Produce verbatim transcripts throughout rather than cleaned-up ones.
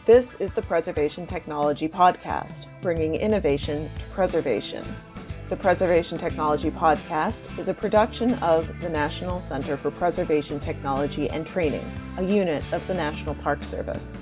This is the Preservation Technology Podcast, bringing innovation to preservation. The Preservation Technology Podcast is a production of the National Center for Preservation Technology and Training, a unit of the National Park Service.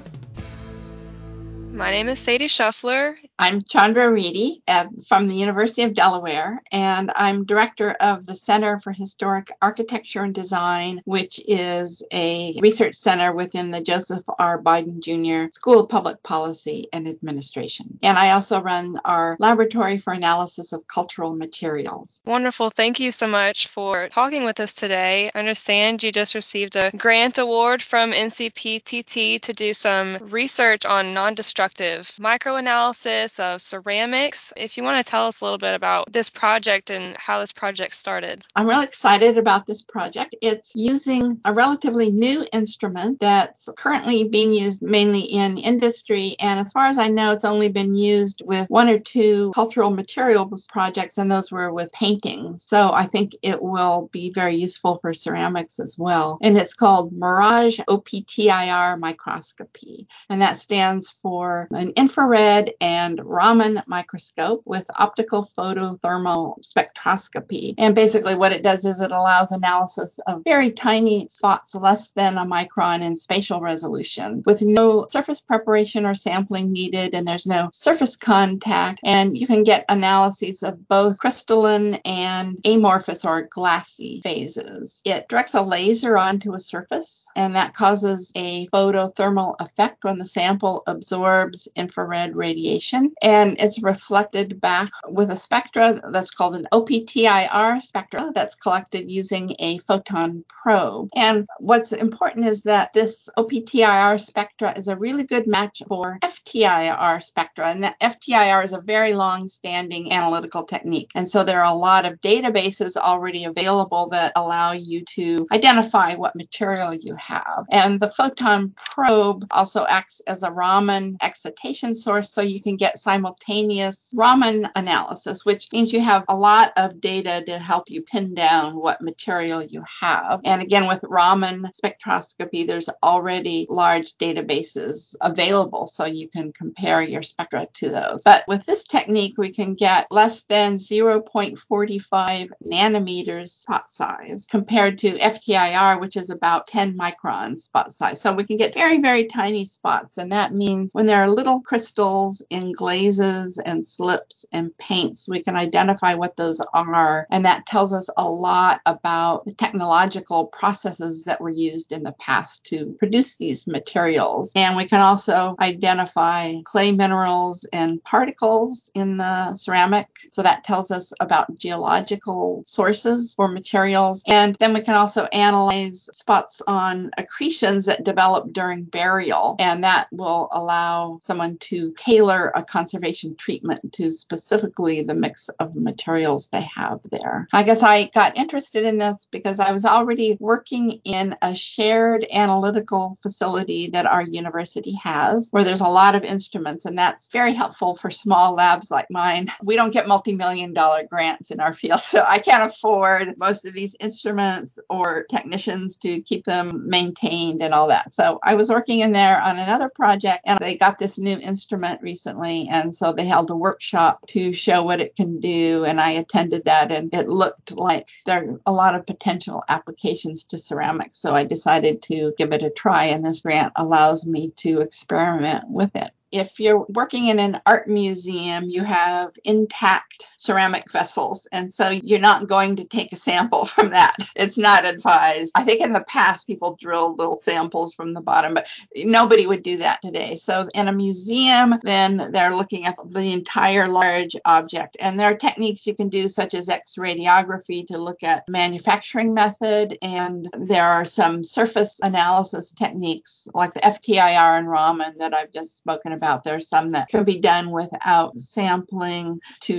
My name is Sadie Shuffler. I'm Chandra Reedy at, from the University of Delaware, and I'm director of the Center for Historic Architecture and Design, which is a research center within the Joseph R. Biden Junior School of Public Policy and Administration. And I also run our Laboratory for Analysis of Cultural Materials. Wonderful. Thank you so much for talking with us today. I understand you just received a grant award from N C P T T to do some research on non-destructive microanalysis of ceramics. If you want to tell us a little bit about this project and how this project started. I'm really excited about this project. It's using a relatively new instrument that's currently being used mainly in industry, and as far as I know, it's only been used with one or two cultural materials projects, and those were with paintings. So I think it will be very useful for ceramics as well. And it's called Mirage O P T I R microscopy, and that stands for an infrared and Raman microscope with optical photothermal spectroscopy. And basically what it does is it allows analysis of very tiny spots less than a micron in spatial resolution with no surface preparation or sampling needed, and there's no surface contact, and you can get analyses of both crystalline and amorphous or glassy phases. It directs a laser onto a surface, and that causes a photothermal effect when the sample absorbs infrared radiation, and it's reflected back with a spectra that's called an O P T I R spectra that's collected using a photon probe. And what's important is that this O P T I R spectra is a really good match for F T I R spectra, and that F T I R is a very long-standing analytical technique, and so there are a lot of databases already available that allow you to identify what material you have. And the photon probe also acts as a Raman excitation source, so you can get simultaneous Raman analysis, which means you have a lot of data to help you pin down what material you have. And again, with Raman spectroscopy, there's already large databases available, so you can compare your spectra to those. But with this technique, we can get less than zero point four five nanometers spot size compared to F T I R, which is about ten microns spot size. So we can get very, very tiny spots, and that means when there are little crystals in glazes and slips and paints, we can identify what those are, and that tells us a lot about the technological processes that were used in the past to produce these materials. And we can also identify clay minerals and particles in the ceramic, so that tells us about geological sources for materials. And then we can also analyze spots on accretions that develop during burial, and that will allow someone to tailor a conservation treatment to specifically the mix of materials they have there. I guess I got interested in this because I was already working in a shared analytical facility that our university has, where there's a lot of instruments, and that's very helpful for small labs like mine. We don't get multi-million dollar grants in our field, so I can't afford most of these instruments or technicians to keep them maintained and all that. So I was working in there on another project, and they got this new instrument recently, and so they held a workshop to show what it can do, and I attended that, and it looked like there are a lot of potential applications to ceramics, so I decided to give it a try, and this grant allows me to experiment with it. If you're working in an art museum, you have intact ceramic vessels, and so you're not going to take a sample from that. It's not advised. I think in the past people drilled little samples from the bottom, but nobody would do that today. So in a museum, then they're looking at the entire large object, and there are techniques you can do such as X-radiography to look at manufacturing method, and there are some surface analysis techniques like the F T I R and Raman that I've just spoken about. There's some that can be done without sampling to try to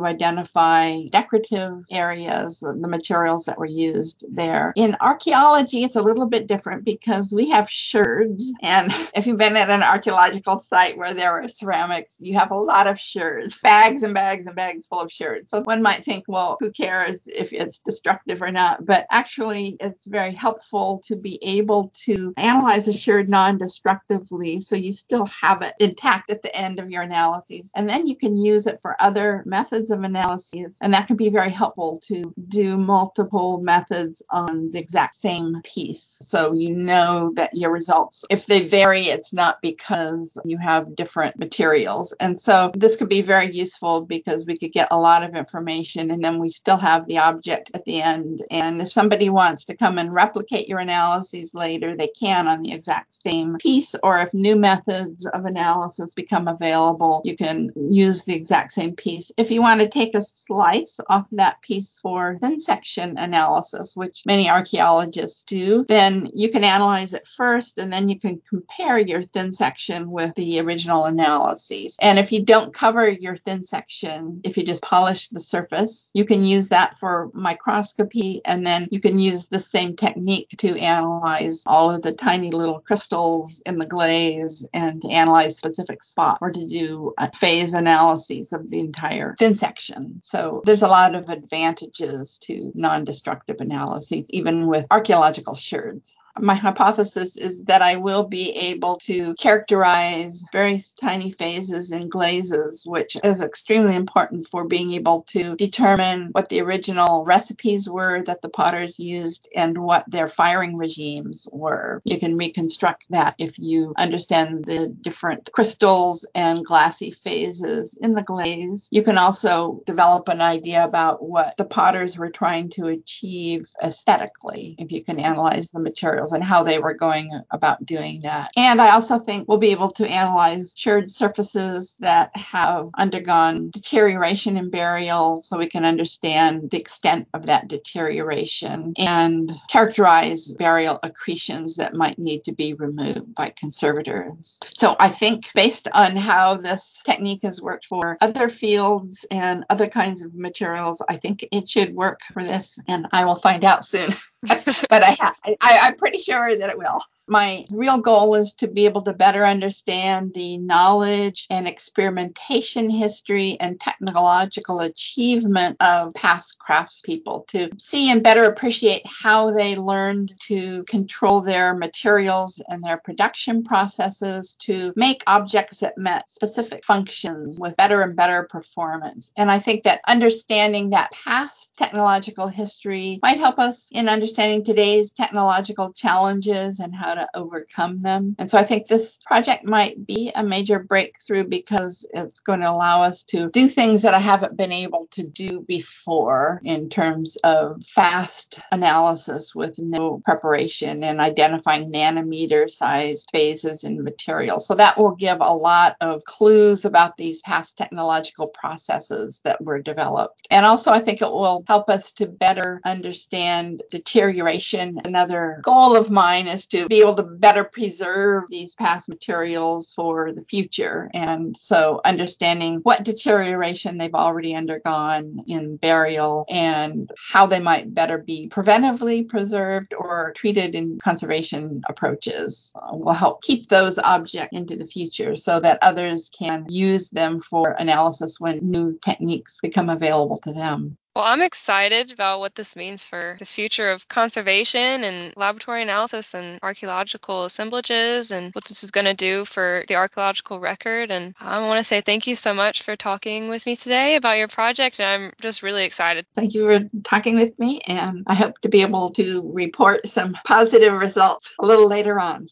to identify decorative areas, the materials that were used there. In archaeology, it's a little bit different because we have sherds. And if you've been at an archaeological site where there are ceramics, you have a lot of sherds, bags and bags and bags full of sherds. So one might think, well, who cares if it's destructive or not? But actually, it's very helpful to be able to analyze a sherd non-destructively so you still have it intact at the end of your analyses. And then you can use it for other methods of analyses. And that can be very helpful to do multiple methods on the exact same piece. So you know that your results, if they vary, it's not because you have different materials. And so this could be very useful because we could get a lot of information and then we still have the object at the end. And if somebody wants to come and replicate your analyses later, they can on the exact same piece. Or if new methods of analysis become available, you can use the exact same piece. If you want to take a slice off that piece for thin section analysis, which many archaeologists do, then you can analyze it first and then you can compare your thin section with the original analyses. And if you don't cover your thin section, if you just polish the surface, you can use that for microscopy, and then you can use the same technique to analyze all of the tiny little crystals in the glaze and to analyze specific spots or to do phase analyses of the entire thin section. So there's a lot of advantages to non-destructive analyses, even with archaeological sherds. My hypothesis is that I will be able to characterize various tiny phases and glazes, which is extremely important for being able to determine what the original recipes were that the potters used and what their firing regimes were. You can reconstruct that if you understand the different crystals and glassy phases in the glaze. You can also develop an idea about what the potters were trying to achieve aesthetically if you can analyze the material and how they were going about doing that. And I also think we'll be able to analyze sherd surfaces that have undergone deterioration in burial so we can understand the extent of that deterioration and characterize burial accretions that might need to be removed by conservators. So I think based on how this technique has worked for other fields and other kinds of materials, I think it should work for this, and I will find out soon. But I, ha- I, I'm pretty sure that it will. My real goal is to be able to better understand the knowledge and experimentation history and technological achievement of past craftspeople, to see and better appreciate how they learned to control their materials and their production processes to make objects that met specific functions with better and better performance. And I think that understanding that past technological history might help us in understanding today's technological challenges and how to overcome them. And so I think this project might be a major breakthrough because it's going to allow us to do things that I haven't been able to do before in terms of fast analysis with no preparation and identifying nanometer sized phases in materials. So that will give a lot of clues about these past technological processes that were developed. And also I think it will help us to better understand deterioration. Another goal of mine is to be able to better preserve these past materials for the future. And so understanding what deterioration they've already undergone in burial and how they might better be preventively preserved or treated in conservation approaches uh, will help keep those objects into the future so that others can use them for analysis when new techniques become available to them. Well, I'm excited about what this means for the future of conservation and laboratory analysis and archaeological assemblages and what this is going to do for the archaeological record. And I want to say thank you so much for talking with me today about your project. And I'm just really excited. Thank you for talking with me, and I hope to be able to report some positive results a little later on.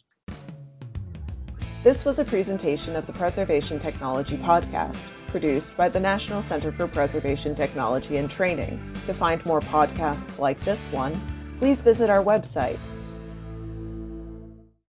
This was a presentation of the Preservation Technology Podcast, produced by the National Center for Preservation Technology and Training. To find more podcasts like this one, please visit our website,